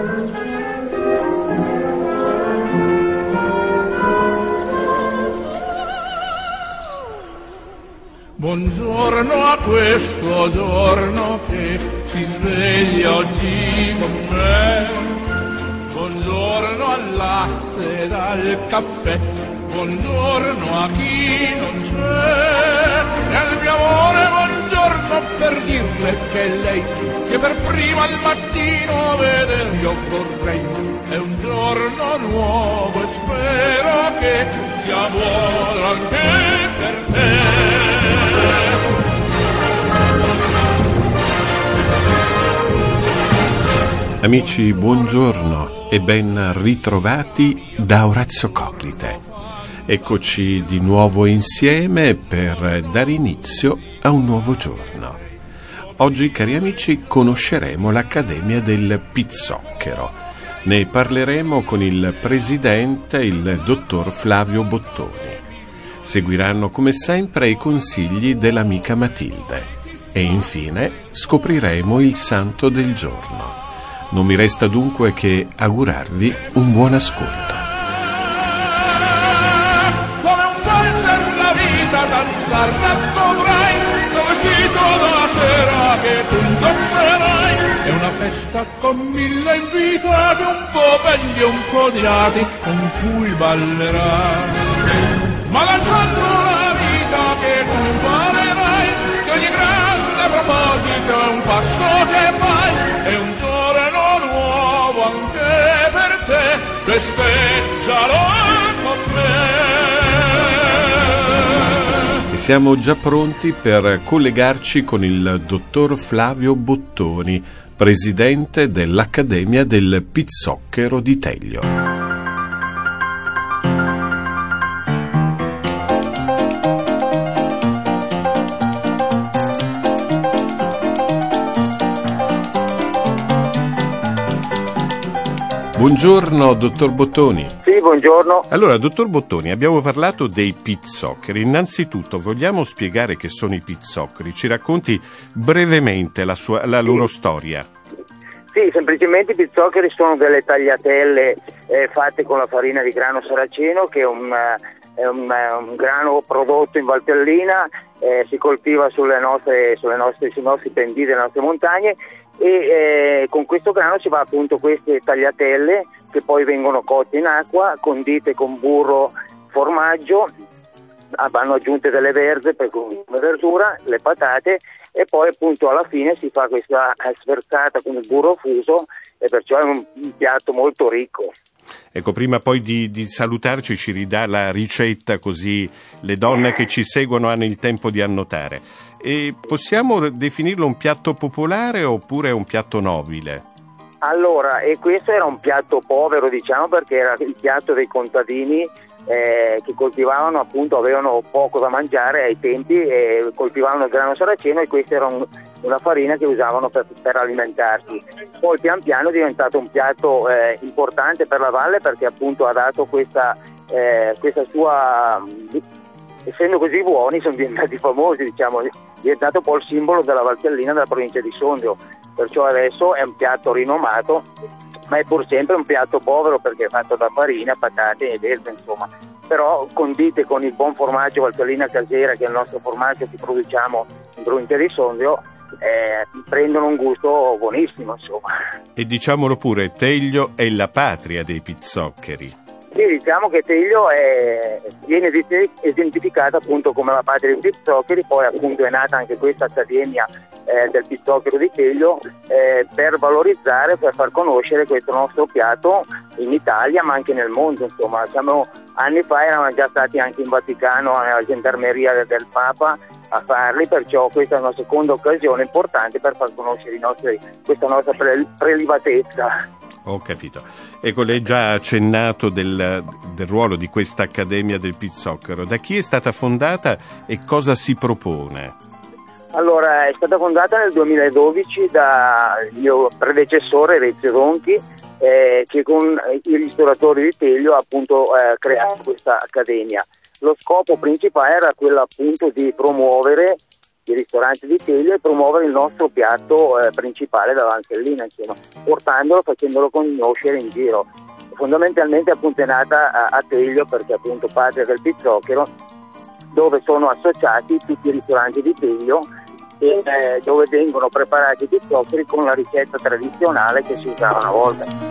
Buongiorno a questo giorno che si sveglia oggi con me. Buongiorno al latte e al caffè. Buongiorno a chi non c'è. E al mio amore buongiorno per dirle che lei che per prima al mattino vedere io vorrei. È un giorno nuovo e spero che sia buono anche per te. Amici, buongiorno e ben ritrovati da Orazio Coglite. Eccoci di nuovo insieme per dare inizio a un nuovo giorno. Oggi, cari amici, conosceremo l'Accademia del Pizzocchero. Ne parleremo con il presidente, il dottor Flavio Bottoni. Seguiranno come sempre i consigli dell'amica Matilde e infine scopriremo il santo del giorno. Non mi resta dunque che augurarvi un buon ascolto. Come un valzer la vita danzar dovrai, tuo vestito da sera che tu indosserai. È una festa con 1000 invitati, un po' belli e un po' odiati, con cui ballerai. Ma danzando la vita che tu imparerai, che ogni grande proposito è un passo che fai, è un giorno nuovo anche per te, festeggialo con me. E siamo già pronti per collegarci con il dottor Flavio Bottoni, presidente dell'Accademia del Pizzocchero di Teglio. Buongiorno, dottor Bottoni. Sì, buongiorno. Allora, dottor Bottoni, abbiamo parlato dei pizzoccheri. Innanzitutto, vogliamo spiegare che sono i pizzoccheri? Ci racconti brevemente la loro storia? Sì, semplicemente i pizzoccheri sono delle tagliatelle fatte con la farina di grano saraceno, che è un grano prodotto in Valtellina, si coltiva sui nostri pendii delle nostre montagne, e con questo grano si fa appunto queste tagliatelle che poi vengono cotte in acqua, condite con burro, formaggio, vanno aggiunte delle verze come verdura, le patate, e poi appunto alla fine si fa questa sferzata con il burro fuso, e perciò è un piatto molto ricco. Ecco, prima poi di salutarci ci ridà la ricetta, così le donne che ci seguono hanno il tempo di annotare. E possiamo definirlo un piatto popolare oppure un piatto nobile? Allora, e questo era un piatto povero, diciamo, perché era il piatto dei contadini che coltivavano, appunto, avevano poco da mangiare ai tempi e coltivavano il grano saraceno, e questa era una farina che usavano per alimentarsi. Poi pian piano è diventato un piatto importante per la valle, perché appunto ha dato questa sua, essendo così buoni, sono diventati famosi, diciamo, è diventato un po' il simbolo della Valtellina, della provincia di Sondrio, perciò adesso è un piatto rinomato, ma è pur sempre un piatto povero perché è fatto da farina, patate e verze, insomma. Però condite con il buon formaggio Valtellina casera, che è il nostro formaggio che produciamo in provincia di Sondrio, prendono un gusto buonissimo, insomma. E diciamolo pure, Teglio è la patria dei pizzoccheri. Sì, diciamo che Teglio viene identificata appunto come la patria dei pizzoccheri, poi appunto è nata anche questa accademia del pizzocchero di Teglio per valorizzare, per far conoscere questo nostro piatto in Italia ma anche nel mondo, insomma. Anni fa erano già stati anche in Vaticano, alla gendarmeria del Papa a farli, perciò questa è una seconda occasione importante per far conoscere questa nostra prelibatezza. Ho capito. Ecco, lei già ha accennato del ruolo di questa Accademia del Pizzocchero. Da chi è stata fondata e cosa si propone? Allora, è stata fondata nel 2012 dal mio predecessore Ezio Donchi, che con i ristoratori di Teglio ha appunto creato questa accademia. Lo scopo principale era quello appunto di promuovere i ristoranti di Teglio e promuovere il nostro piatto principale della Valtellina, insomma, portandolo, facendolo conoscere in giro. Fondamentalmente appunto è nata a Teglio perché appunto patria del pizzocchero, dove sono associati tutti i ristoranti di Teglio e dove vengono preparati i pizzoccheri con la ricetta tradizionale che si usava una volta.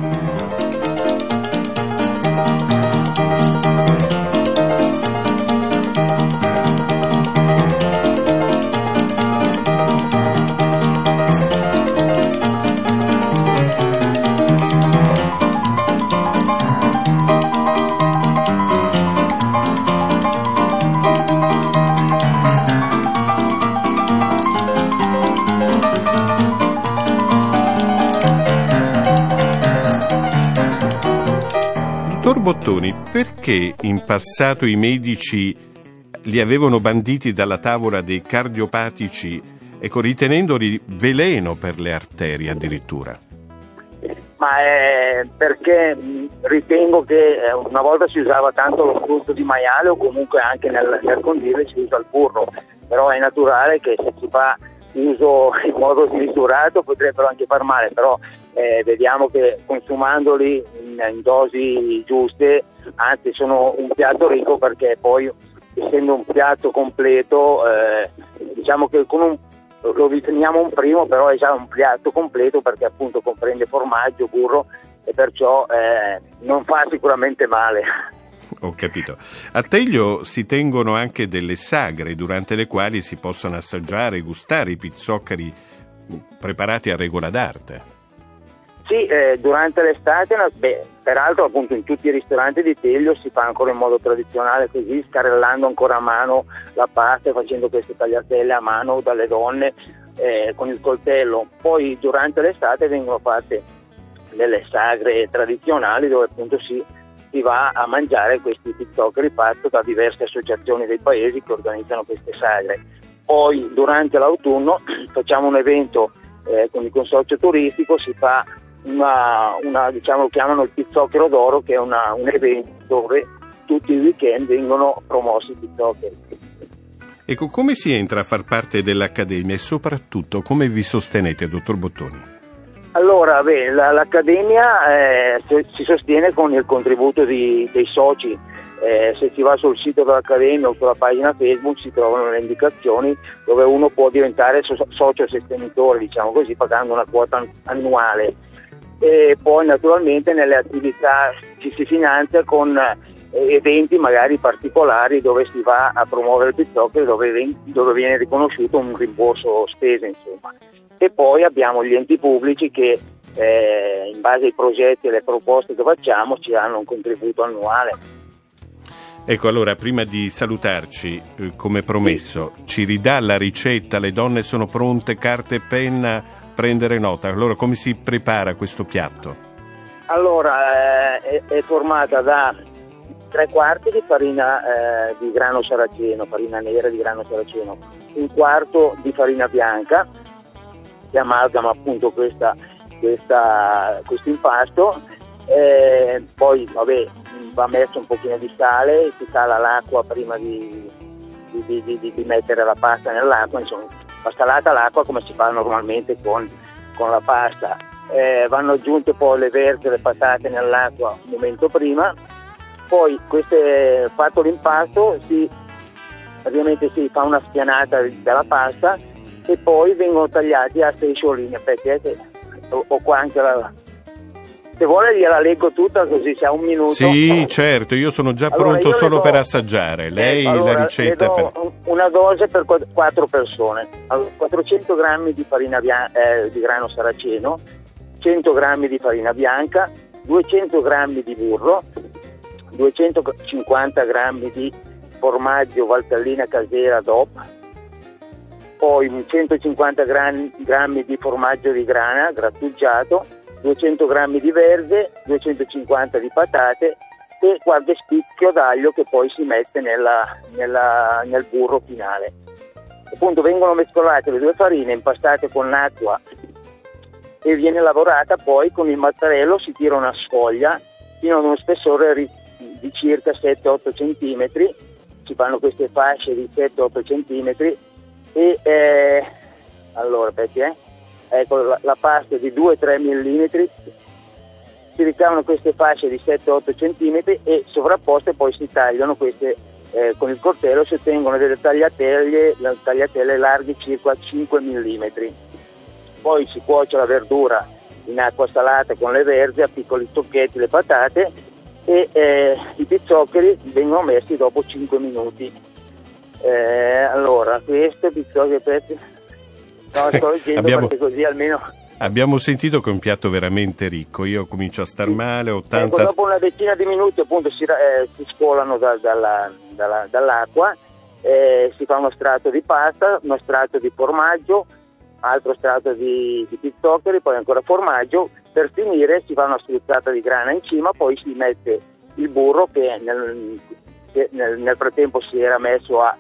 Dottor Bottoni, perché in passato i medici li avevano banditi dalla tavola dei cardiopatici, ritenendoli veleno per le arterie addirittura? Ma perché ritengo che una volta si usava tanto lo frutto di maiale o comunque anche nel condire si usa il burro, però è naturale che se si fa uso in modo smisurato potrebbero anche far male, però vediamo che consumandoli in dosi giuste, anzi sono un piatto ricco perché poi essendo un piatto completo, diciamo che lo riteniamo un primo, però è già un piatto completo perché appunto comprende formaggio, burro e perciò non fa sicuramente male. Ho capito. A Teglio si tengono anche delle sagre durante le quali si possono assaggiare e gustare i pizzoccheri preparati a regola d'arte. Sì, durante l'estate, peraltro appunto in tutti i ristoranti di Teglio si fa ancora in modo tradizionale così, scarrellando ancora a mano la pasta e facendo queste tagliatelle a mano dalle donne con il coltello. Poi durante l'estate vengono fatte delle sagre tradizionali dove appunto si va a mangiare questi pizzoccheri fatti da diverse associazioni dei paesi che organizzano queste sagre. Poi durante l'autunno facciamo un evento con il consorzio turistico, si fa una diciamo lo chiamano il pizzocchero d'oro, che è un evento dove tutti i weekend vengono promossi i pizzoccheri. Ecco, come si entra a far parte dell'Accademia e soprattutto come vi sostenete, dottor Bottoni? Allora, l'Accademia si sostiene con il contributo dei soci. Se si va sul sito dell'Accademia o sulla pagina Facebook si trovano le indicazioni dove uno può diventare socio sostenitore, diciamo così, pagando una quota annuale. E poi naturalmente nelle attività ci si finanzia con eventi magari particolari dove si va a promuovere il pizzocchero, dove viene riconosciuto un rimborso spese, insomma. E poi abbiamo gli enti pubblici che in base ai progetti e alle proposte che facciamo ci danno un contributo annuale. Ecco, allora prima di salutarci, come promesso, ci ridà la ricetta, le donne sono pronte, carta e penna, prendere nota. Allora come si prepara questo piatto? Allora è formata da 3/4 di farina di grano saraceno, farina nera di grano saraceno, 1/4 di farina bianca che amalgama appunto questo impasto, poi va messo un pochino di sale, si cala l'acqua prima di mettere la pasta nell'acqua, insomma va salata l'acqua come si fa normalmente con la pasta, vanno aggiunte poi le verze, le patate nell'acqua un momento prima, poi fatto l'impasto praticamente si fa una spianata della pasta e poi vengono tagliati a striscioline, perché ho qua anche se vuole gliela leggo tutta così se ha un minuto. Sì, certo, io sono già pronto solo per assaggiare. Lei la ricetta le do una dose per 4 persone. Allora, 400 grammi di farina di grano saraceno, 100 grammi di farina bianca, 200 grammi di burro, 250 grammi di formaggio Valtellina casera DOP, poi 150 grammi di formaggio di grana grattugiato, 200 grammi di verze, 250 di patate e qualche spicchio d'aglio che poi si mette nel burro finale. Appunto vengono mescolate le due farine, impastate con l'acqua e viene lavorata poi con il mattarello, si tira una sfoglia fino ad uno spessore di circa 7-8 centimetri, si fanno queste fasce di 7-8 centimetri e allora perché ecco la pasta di 2-3 mm, si ricavano queste fasce di 7-8 cm e sovrapposte poi si tagliano queste con il coltello, si ottengono delle tagliatelle larghe circa 5 mm. Poi si cuoce la verdura in acqua salata con le verze, a piccoli tocchetti le patate e i pizzoccheri vengono messi dopo 5 minuti. Allora, questo pizzoccheri sto leggendo perché così almeno... Abbiamo sentito che è un piatto veramente ricco, io comincio a star male, 80... Ecco, dopo una decina di minuti appunto si scolano dall'acqua, si fa uno strato di pasta, uno strato di formaggio, altro strato di pizzoccheri, poi ancora formaggio, per finire si fa una spruzzata di grana in cima, poi si mette il burro che nel frattempo si era messo a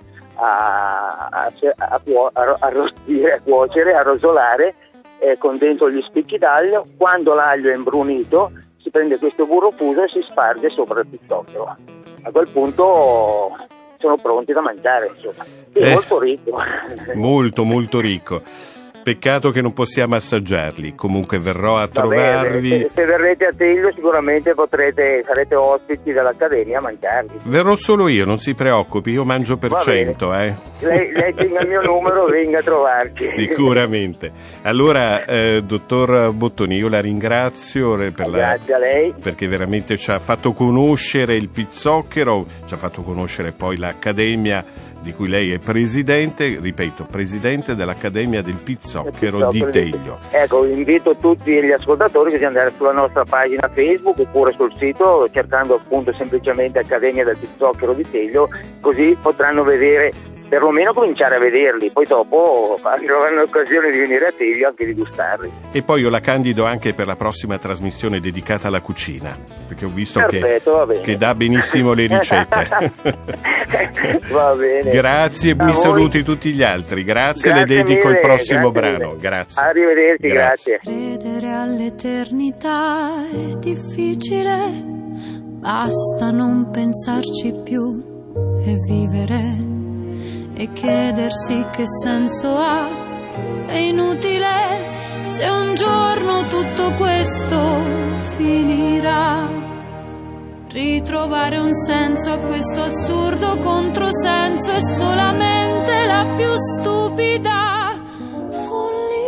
arrostire, a cuocere, a rosolare, con dentro gli spicchi d'aglio. Quando l'aglio è imbrunito si prende questo burro fuso e si sparge sopra il pizzocchero. A quel punto sono pronti da mangiare, insomma. È molto ricco. Molto molto ricco. Peccato che non possiamo assaggiarli, comunque verrò a trovarvi. Se verrete a Teglio sicuramente sarete ospiti dell'Accademia a mangiarli. Verrò solo io, non si preoccupi, io mangio per 100. Lei tenga il mio numero, venga a trovarci. Sicuramente. Allora, dottor Bottoni, io la ringrazio Grazie a lei. perché veramente ci ha fatto conoscere il pizzocchero, ci ha fatto conoscere poi l'Accademia di cui lei è presidente, ripeto, presidente dell'Accademia del Pizzocchero di Teglio. Ecco, invito tutti gli ascoltatori di andare sulla nostra pagina Facebook oppure sul sito cercando appunto semplicemente Accademia del Pizzocchero di Teglio, così potranno vedere, perlomeno cominciare a vederli, poi dopo avranno l'occasione di venire a Teglio anche di gustarli. E poi io la candido anche per la prossima trasmissione dedicata alla cucina, perché ho visto che dà benissimo le ricette. Va bene. Grazie, mi saluti tutti gli altri. Grazie, le dedico il prossimo brano. Grazie. Arrivederci, grazie. Credere all'eternità è difficile, basta non pensarci più e vivere e chiedersi che senso ha. È inutile se un giorno tutto questo finirà. Ritrovare un senso a questo assurdo controsenso è solamente la più stupida follia.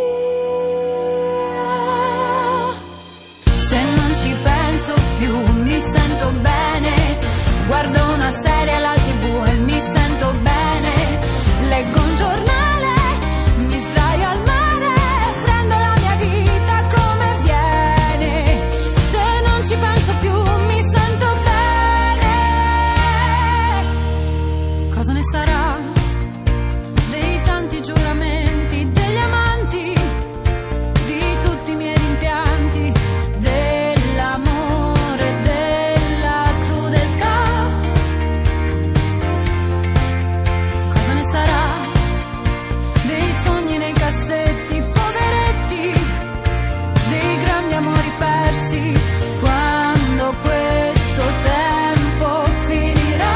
Se non ci penso più mi sento bene, guardo una serie alla TV e mi sento bene, leggo un giornale, mi sdraio al mare, prendo la mia vita come viene. Se non ci penso più mi sento bene. Cosa ne sarà dei tanti giuramenti, degli amanti, di tutti i miei rimpianti, dell'amore, della crudeltà? Cosa ne sarà dei sogni nei cassetti, poveretti, dei grandi amori persi, quando questo tempo finirà?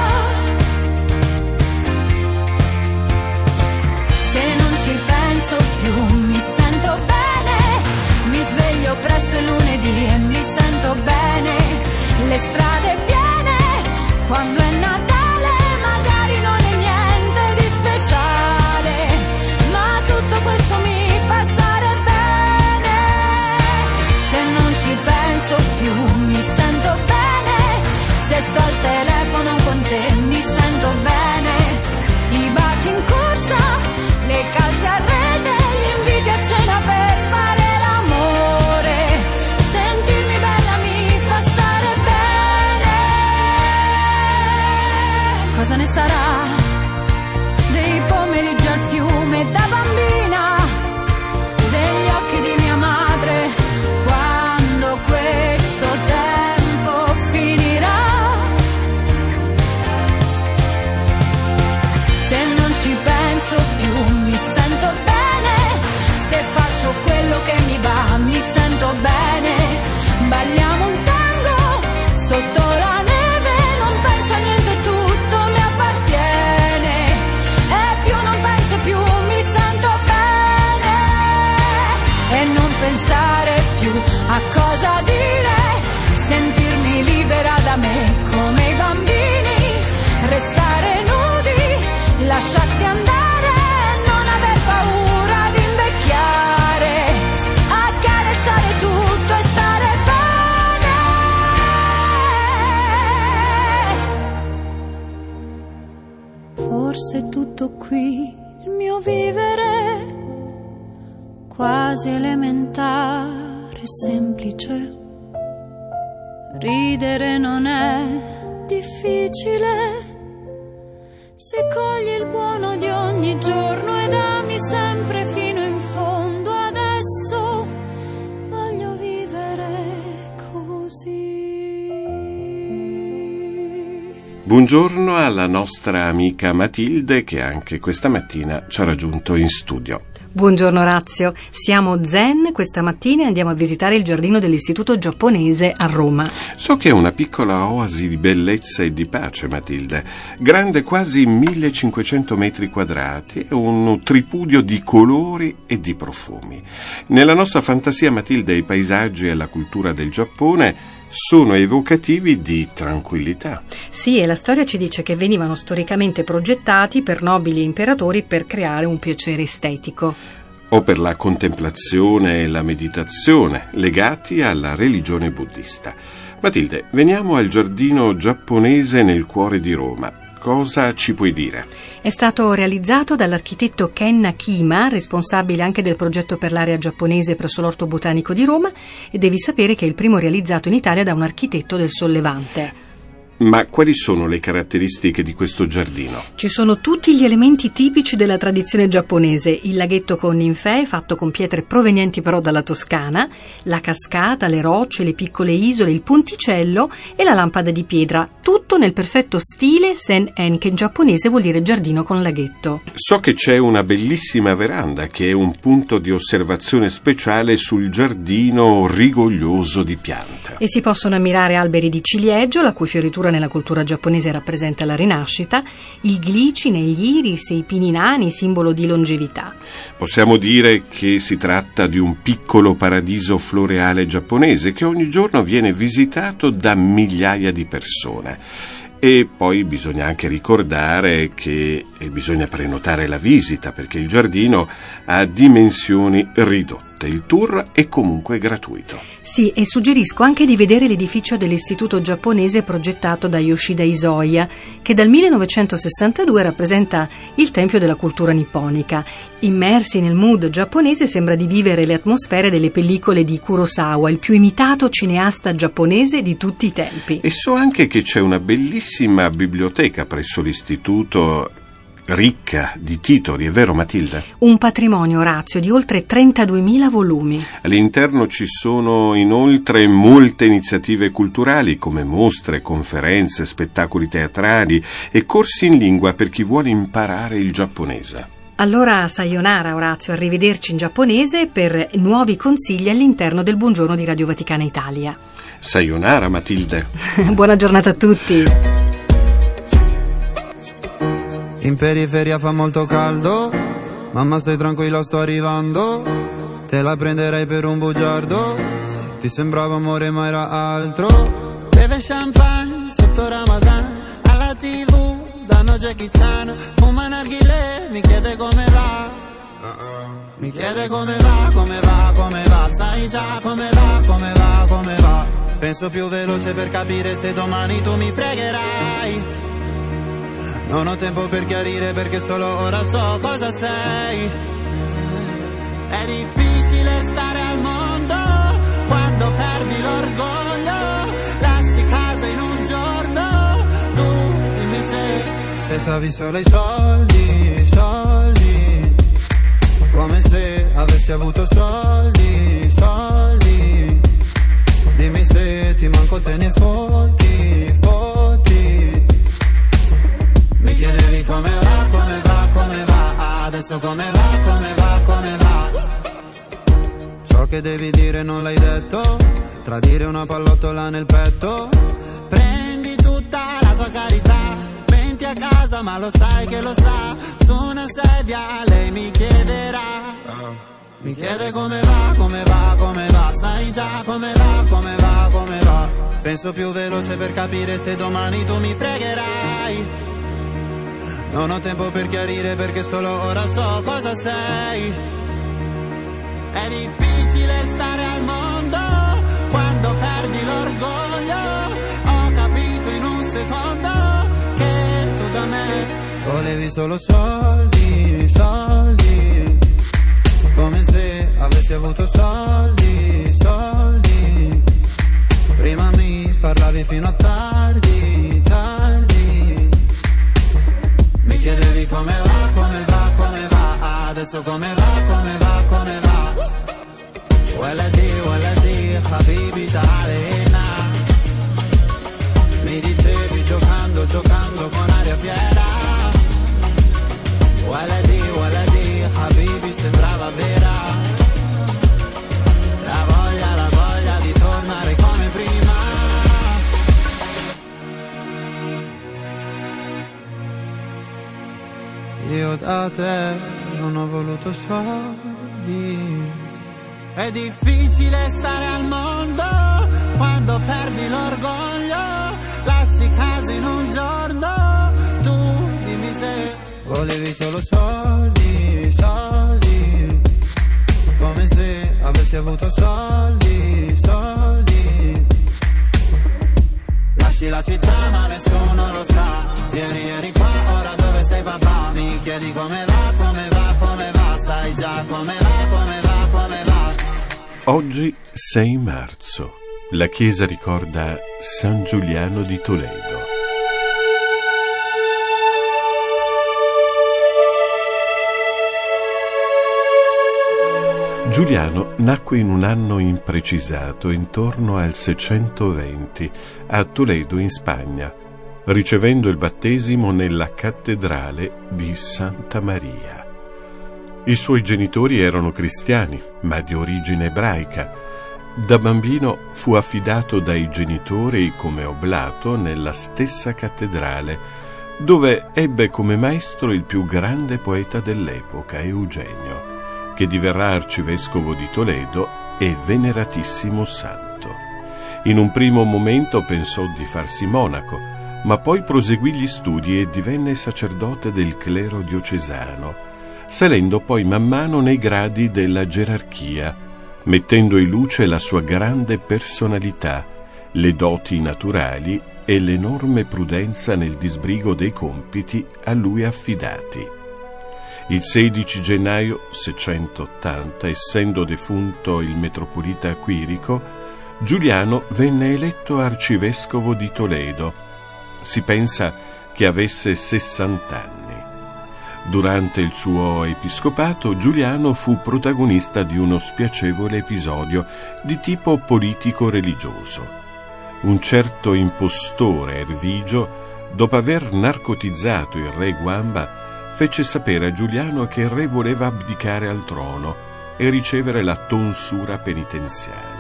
Se non ci penso più mi sento bene, mi sveglio presto il lunedì e mi sento bene, le strade piene, quando è Natale magari non è niente di speciale, ma tutto questo mi fa stare bene. Se non ci penso più mi sento bene, se sto al telefono con te mi sento bene, i baci in corsa, le calze a rete, gli inviti a cena per fare l'amore, sentirmi bella mi fa stare bene. Cosa ne sarà dei pomeriggi al fiume da bambina, degli occhi di mia madre, quando questo tempo finirà? Se non ci penso più mi sento bene, se faccio quello che mi va mi sento bene, balliamo un tango sotto la neve, non penso a niente, tutto mi appartiene, e più non penso più mi cosa dire, sentirmi libera da me come i bambini, restare nudi, lasciarsi andare, non aver paura di invecchiare, accarezzare tutto e stare bene. Forse è tutto qui, il mio vivere quasi elementare, semplice. Ridere non è difficile se cogli il buono di ogni giorno ed ami sempre fino in fondo. Adesso voglio vivere così. Buongiorno alla nostra amica Matilde, che anche questa mattina ci ha raggiunto in studio. Buongiorno Orazio, siamo zen questa mattina e andiamo a visitare il giardino dell'Istituto Giapponese a Roma. So che è una piccola oasi di bellezza e di pace, Matilde, grande quasi 1500 metri quadrati e un tripudio di colori e di profumi. Nella nostra fantasia, Matilde, i paesaggi e la cultura del Giappone sono evocativi di tranquillità. Sì, e la storia ci dice che venivano storicamente progettati per nobili e imperatori per creare un piacere estetico. O per la contemplazione e la meditazione, legati alla religione buddista. Matilde, veniamo al giardino giapponese nel cuore di Roma. Cosa ci puoi dire? È stato realizzato dall'architetto Ken Nakima, responsabile anche del progetto per l'area giapponese presso l'Orto Botanico di Roma, e devi sapere che è il primo realizzato in Italia da un architetto del Sollevante. Ma quali sono le caratteristiche di questo giardino? Ci sono tutti gli elementi tipici della tradizione giapponese: il laghetto con ninfee fatto con pietre provenienti però dalla Toscana, la cascata, le rocce, le piccole isole, il ponticello e la lampada di pietra, tutto nel perfetto stile Sen-en, che in giapponese vuol dire giardino con laghetto. So che c'è una bellissima veranda che è un punto di osservazione speciale sul giardino rigoglioso di piante. E si possono ammirare alberi di ciliegio, la cui fioritura nella cultura giapponese rappresenta la rinascita, il glicine, gli iris e i pini nani, simbolo di longevità. Possiamo dire che si tratta di un piccolo paradiso floreale giapponese che ogni giorno viene visitato da migliaia di persone. E poi bisogna anche ricordare che bisogna prenotare la visita, perché il giardino ha dimensioni ridotte. Il tour è comunque gratuito. Sì, e suggerisco anche di vedere l'edificio dell'Istituto Giapponese progettato da Yoshida Isoya, che dal 1962 rappresenta il tempio della cultura nipponica. Immersi nel mood giapponese sembra di vivere le atmosfere delle pellicole di Kurosawa, il più imitato cineasta giapponese di tutti i tempi. E so anche che c'è una bellissima biblioteca presso l'istituto, ricca di titoli, è vero Matilde? Un patrimonio, Orazio, di oltre 32.000 volumi. All'interno ci sono inoltre molte iniziative culturali come mostre, conferenze, spettacoli teatrali e corsi in lingua per chi vuole imparare il giapponese. Allora, sayonara Orazio, arrivederci in giapponese per nuovi consigli all'interno del Buongiorno di Radio Vaticana Italia. Sayonara Matilde. Buona giornata a tutti. In periferia fa molto caldo, mamma stai tranquilla sto arrivando, te la prenderei per un bugiardo, ti sembrava amore ma era altro. Beve champagne sotto Ramadan, alla TV danno Jackie Chan, fuma narghilè, mi chiede come va, mi chiede come va, come va, come va, sai già come va, come va, come va. Penso più veloce per capire se domani tu mi fregherai. Non ho tempo per chiarire perché solo ora so cosa sei. È difficile stare al mondo quando perdi l'orgoglio. Lasci casa in un giorno, tu dimmi se pensavi solo ai soldi, soldi. Come se avessi avuto soldi, soldi. Dimmi se ti manco te ne fotti, fotti. Mi chiedevi come va, come va, come va. Adesso come va, come va, come va. Ciò che devi dire non l'hai detto. Tradire una pallottola nel petto. Prendi tutta la tua carità. Venti a casa ma lo sai che lo sa. Su una sedia lei mi chiederà. Mi chiede come va, come va, come va. Sai già come va, come va, come va. Penso più veloce per capire se domani tu mi fregherai. Non ho tempo per chiarire perché solo ora so cosa sei. È difficile stare al mondo quando perdi l'orgoglio. Ho capito in un secondo che tu da me volevi solo soldi, soldi. Come se avessi avuto soldi, soldi. Prima mi parlavi fino a tardi, tardi. Mi chiedevi come va, come va, come va. Adesso come va, come va, come va. Waladi, habibi ta'alena. Mi dicevi giocando, giocando con aria fiera. Waladi, habibi sembrava vera. La voglia di tornare come prima. Io da te non ho voluto soldi. È difficile stare al mondo quando perdi l'orgoglio. Lasci casa in un giorno. Tu dimmi se volevi solo soldi, soldi. Come se avessi avuto soldi, soldi. Lasci la città ma nessuno lo sa. Ieri eri qua, ora dove sei papà? Mi chiedi come va, come va, come va. Sai già come va, come va, come va. Oggi 6 marzo. La chiesa ricorda San Giuliano di Toledo. Giuliano nacque in un anno imprecisato, intorno al 620, a Toledo in Spagna, ricevendo il battesimo nella cattedrale di Santa Maria. I suoi genitori erano cristiani, ma di origine ebraica. Da bambino fu affidato dai genitori come oblato nella stessa cattedrale, dove ebbe come maestro il più grande poeta dell'epoca, Eugenio, che diverrà arcivescovo di Toledo e veneratissimo santo. In un primo momento pensò di farsi monaco, ma poi proseguì gli studi e divenne sacerdote del clero diocesano, salendo poi man mano nei gradi della gerarchia, mettendo in luce la sua grande personalità, le doti naturali e l'enorme prudenza nel disbrigo dei compiti a lui affidati. Il 16 gennaio 680, essendo defunto il metropolita Quirico, Giuliano venne eletto arcivescovo di Toledo. Si pensa che avesse 60 anni. Durante il suo episcopato, Giuliano fu protagonista di uno spiacevole episodio di tipo politico-religioso. Un certo impostore Ervigio, dopo aver narcotizzato il re Guamba, fece sapere a Giuliano che il re voleva abdicare al trono e ricevere la tonsura penitenziale.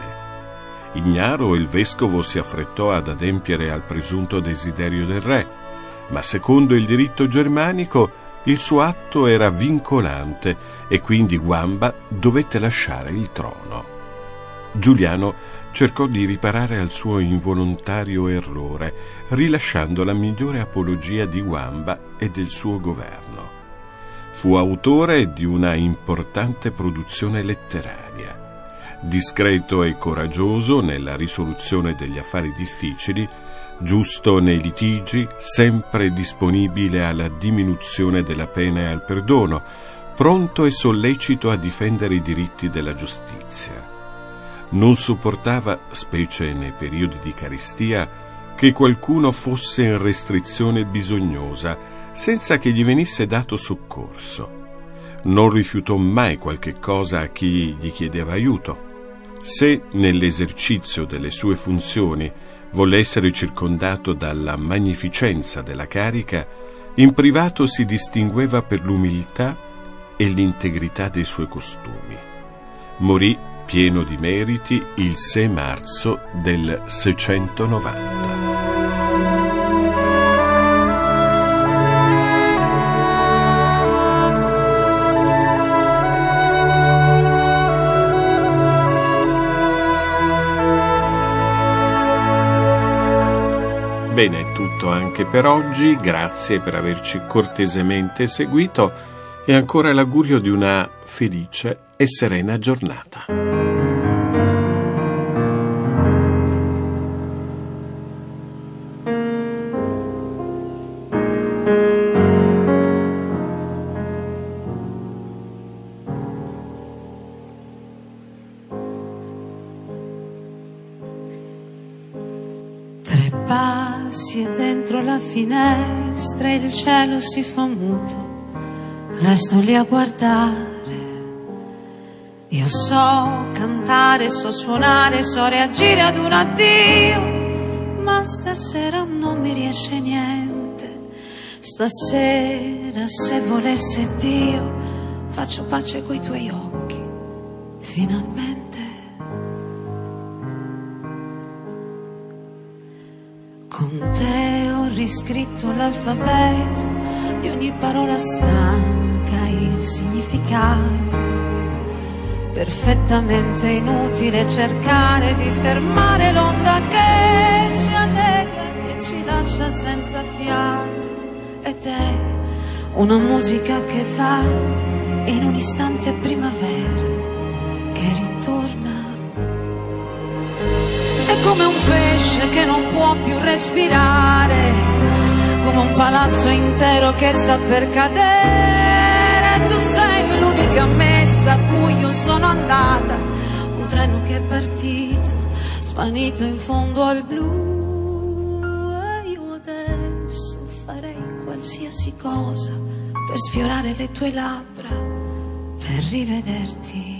Ignaro, il vescovo si affrettò ad adempiere al presunto desiderio del re, ma secondo il diritto germanico il suo atto era vincolante e quindi Guamba dovette lasciare il trono. Giuliano cercò di riparare al suo involontario errore, rilasciando la migliore apologia di Guamba e del suo governo. Fu autore di una importante produzione letteraria. Discreto e coraggioso nella risoluzione degli affari difficili, giusto nei litigi, sempre disponibile alla diminuzione della pena e al perdono, pronto e sollecito a difendere i diritti della giustizia. Non sopportava, specie nei periodi di carestia, che qualcuno fosse in restrizione bisognosa, senza che gli venisse dato soccorso. Non rifiutò mai qualche cosa a chi gli chiedeva aiuto. Se nell'esercizio delle sue funzioni volle essere circondato dalla magnificenza della carica, in privato si distingueva per l'umiltà e l'integrità dei suoi costumi. Morì pieno di meriti il 6 marzo del 690. Bene, è tutto anche per oggi, grazie per averci cortesemente seguito e ancora l'augurio di una felice e serena giornata. Passi e dentro la finestra il cielo si fa muto, resto lì a guardare. Io so cantare, so suonare, so reagire ad un addio, ma stasera non mi riesce niente. Stasera, se volesse Dio, faccio pace coi tuoi occhi, finalmente. Con te ho riscritto l'alfabeto di ogni parola stanca, il significato. Perfettamente inutile cercare di fermare l'onda che ci allegra e ci lascia senza fiato. Ed è una musica che va in un istante primavera, che ritorna. È come un pesce che non può più respirare, come un palazzo intero che sta per cadere. Tu sei l'unica messa a cui io sono andata, un treno che è partito, svanito in fondo al blu. E io adesso farei qualsiasi cosa per sfiorare le tue labbra, per rivederti.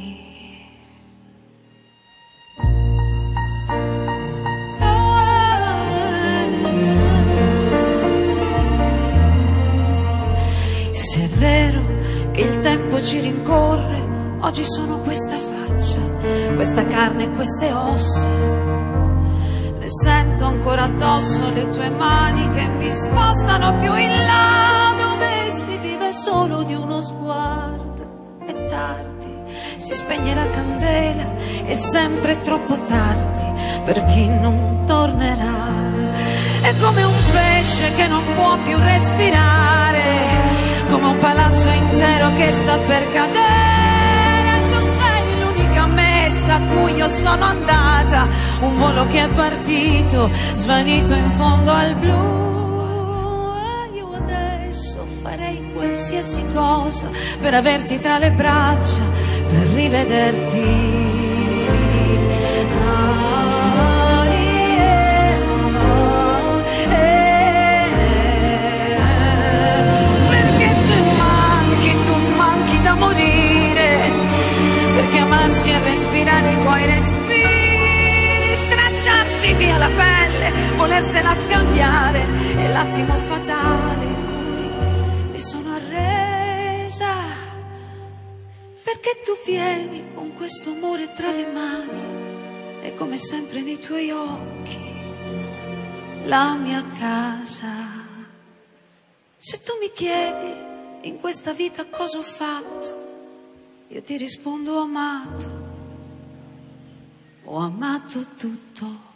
Se è vero che il tempo ci rincorre, oggi sono questa faccia, questa carne e queste ossa. Ne sento ancora addosso le tue mani che mi spostano più in là, dove si vive solo di uno sguardo. È tardi, si spegne la candela, è sempre troppo tardi per chi non tornerà. È come un pesce che non può più respirare, come un palazzo intero che sta per cadere. Tu sei l'unica messa a cui io sono andata, un volo che è partito, svanito in fondo al blu. E io adesso farei qualsiasi cosa per averti tra le braccia, per rivederti. Perché amarsi e respirare i tuoi respiri, stracciarsi via la pelle, volersela scambiare, è l'attimo fatale in cui mi sono arresa. Perché tu vieni con questo amore tra le mani e come sempre nei tuoi occhi la mia casa. Se tu mi chiedi in questa vita cosa ho fatto, io ti rispondo ho amato tutto.